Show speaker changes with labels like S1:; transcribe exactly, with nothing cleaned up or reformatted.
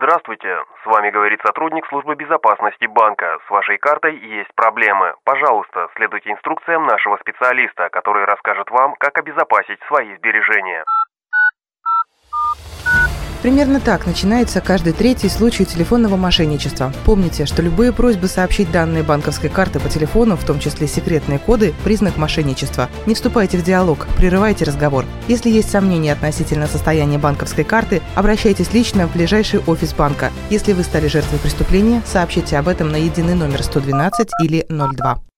S1: Здравствуйте, с вами говорит сотрудник службы безопасности банка. С вашей картой есть проблемы. Пожалуйста, следуйте инструкциям нашего специалиста, который расскажет вам, как обезопасить свои сбережения.
S2: Примерно так начинается каждый третий случай телефонного мошенничества. Помните, что любые просьбы сообщить данные банковской карты по телефону, в том числе секретные коды, признак мошенничества. Не вступайте в диалог, прерывайте разговор. Если есть сомнения относительно состояния банковской карты, обращайтесь лично в ближайший офис банка. Если вы стали жертвой преступления, сообщите об этом на единый номер сто двенадцать или ноль два.